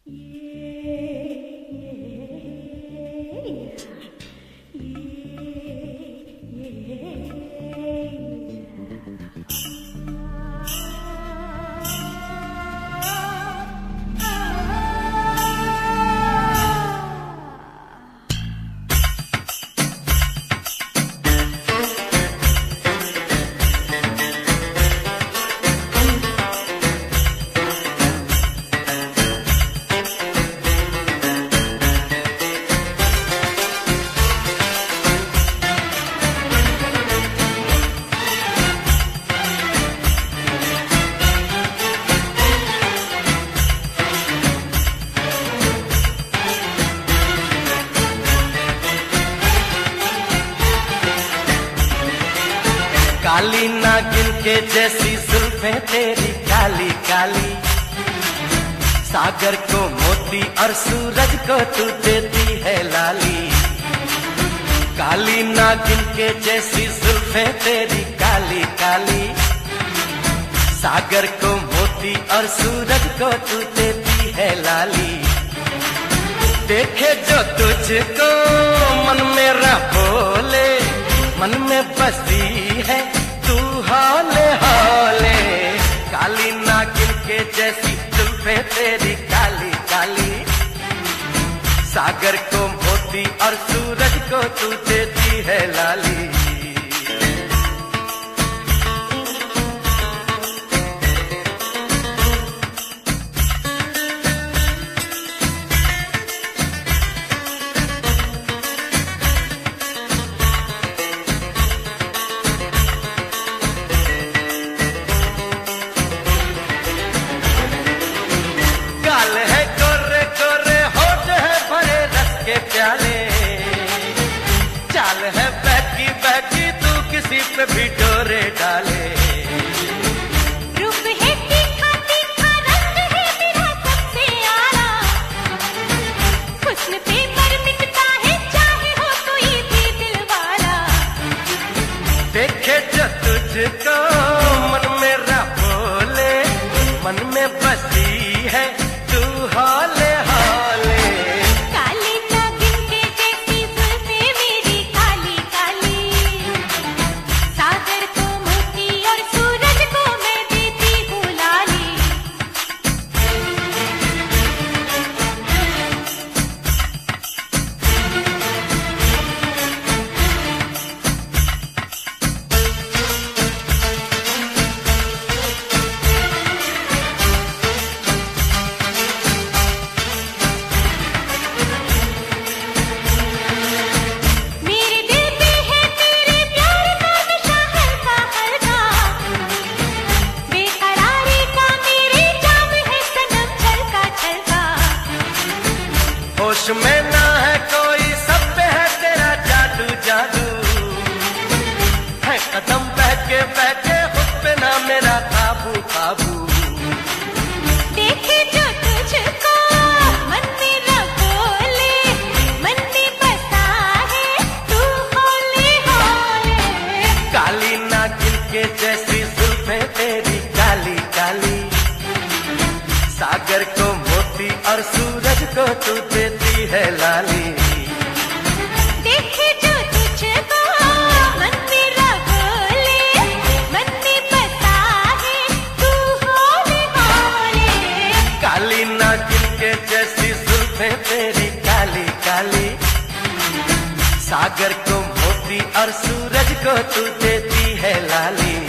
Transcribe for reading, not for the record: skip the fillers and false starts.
काली नागिन के जैसी जुल्फें तेरी काली काली, सागर को मोती और सूरज को तू देती है लाली। काली नागिन के जैसी जुल्फें तेरी काली काली, सागर को मोती और सूरज को तू देती है लाली। देखे जो तुझको मन मेरा बोले, मन में बसी है तू हौले हौले। काली नागिन के जैसी जुल्फें तेरी काली काली, सागर को मोती और सूरज को तू देती है लाली। गाल है गोरे गोरे, होठ है भरे रस के प्याले, चाल है बहकी बहकी तू किसी पे भी डोरे डाले। रूप है तीखा तीखा, रंग है तेरा सबसे आला, हुस्न पे मर मिटता है चाहे हो कोई भी दिलवाला। देखे जो तुझको मन मेरा बोले, मन में बसी है तू हौले हौले। काली नागिन के जैसी जुल्फें मेरी काली काली, सागर को मोती और सूरज को मैं देती हूँ लाली। मेरे दिल पे है तेरे प्यार का नशा हल्का हल्का, बेकरारी का मेरे जाम है सनम छलका छलका। होश में ना है कोई, सब पे है तेरा जादू जादू, है कदम बहके बहके खुद पे ना मेरा काबू काबू। देखे जो तुझको मन मेरा बोले, मन में बसा है तू हौले हौले। काली नागिन के जैसी जुल्फें तेरी काली काली, सागर को मोती और सूरज को तू देती है लाली। देखे जो तुझको मन मेरा बोले, मन में बसा है तू हौले हौले। काली नागिन के जैसी जुल्फें तेरी काली काली, सागर को मोती और सूरज को तू देती है लाली।